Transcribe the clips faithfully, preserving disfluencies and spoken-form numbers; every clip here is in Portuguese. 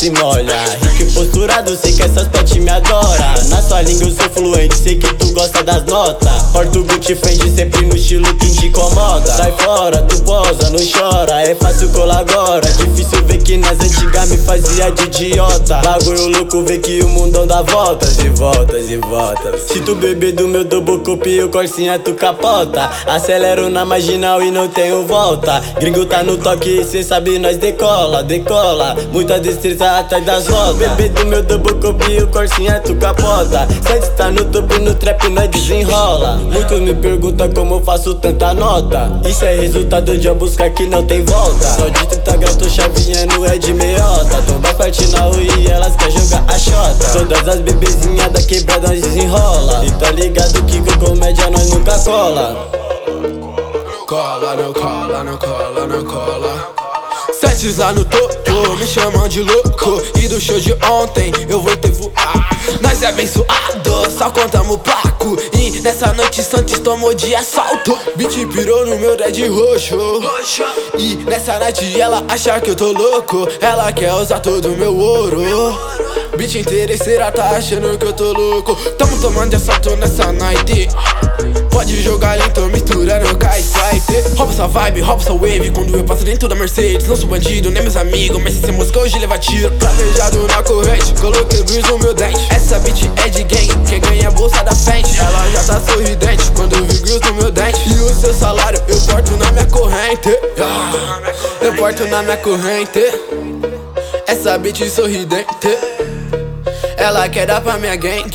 se molha. Rico e posturado, sei que essas pet me adora. Na sua língua eu sou fluente, sei que tu gosta das notas. Português te fende sempre no estilo que te incomoda. Sai fora, tu posa, não chora, é fácil colar agora. Difícil ver que nas antigas me fazia de idiota. Bagulho louco, ver que o mundão dá voltas e voltas e voltas. Se tu beber do meu double cup e o corsinha tu capota. Acelero na marginal e não tenho volta. Gringo tá no toque e cê sabe nós decola, decola. Muita destreza atrás das rodas. Beber do meu double cup e o corsinha tu capota. Cê tá no topo no trap nós desenrola. Muitos me perguntam como eu faço tanta nota. Isso é resultado de eu buscar que não tem volta. Só de trinta graus tô chavinhando é de meiota. Tô mais forte na rua e elas quer jogar a xota. Todas as bebezinhas da quebrada nós desenrola. E tá ligado que com comédia nós nunca cola. Cola, não cola, não cola, não cola. Setes lá no topo, me chamam de louco. E do show de ontem eu vou ter voar. Nós é abençoado, só contamos placo. E nessa noite Santos tomou de assalto. Beat pirou no meu dread roxo. E nessa night ela acha que eu tô louco. Ela quer usar todo o meu ouro. Beat interesseira tá achando que eu tô louco. Tamo tomando de assalto nessa night. Pode jogar lento, misturando K e Sprite. Rouba essa vibe, rouba essa wave. Quando eu passo dentro da Mercedes. Não sou bandido, nem meus amigos, mas se você moscou hoje leva tiro. Planejado na corrente, coloquei brilho no meu dente. Essa bitch é de gang, quem ganha a bolsa da frente. Ela já tá sorridente, quando eu vi grills no meu dente. E o seu salário eu porto na minha corrente. Eu porto na minha corrente. Essa bitch sorridente, ela quer dar pra minha gang.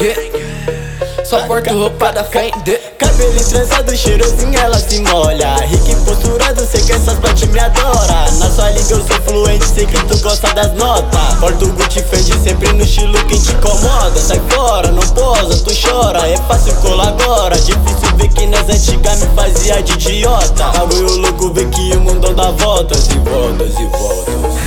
Só porto roupa da frente. Cabelo trançado, cheirosinho, ela se molha. Rico e posturado, sei que essas bate me adora. Na sua língua eu sou fluente, sei que tu gosta das notas. Português te fende sempre no estilo que te incomoda. Sai fora, não posa, tu chora, é fácil colar agora. Difícil ver que nas antigas me fazia de idiota. Bagulho louco, ver que o mundo dá voltas e voltas e voltas.